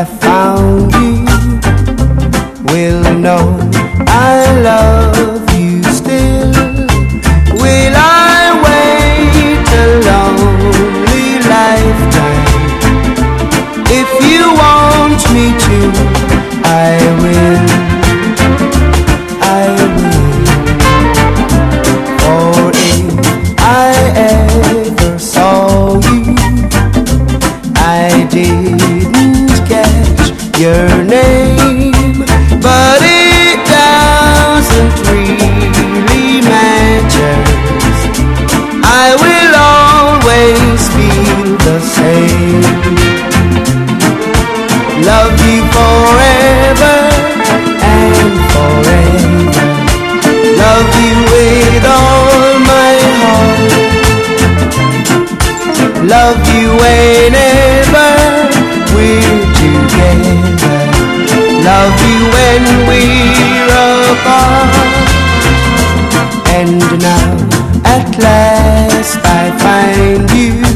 have found you will know I love you still. Will I wait a lonely lifetime? If you want me to, I will. For if I ever saw you, I didn't catch your name, but it doesn't really matter. I will always feel the same. Love you forever and forever. Love you with all my heart. Love you whenever we're together. Love you when we're apart. And now at last I find you.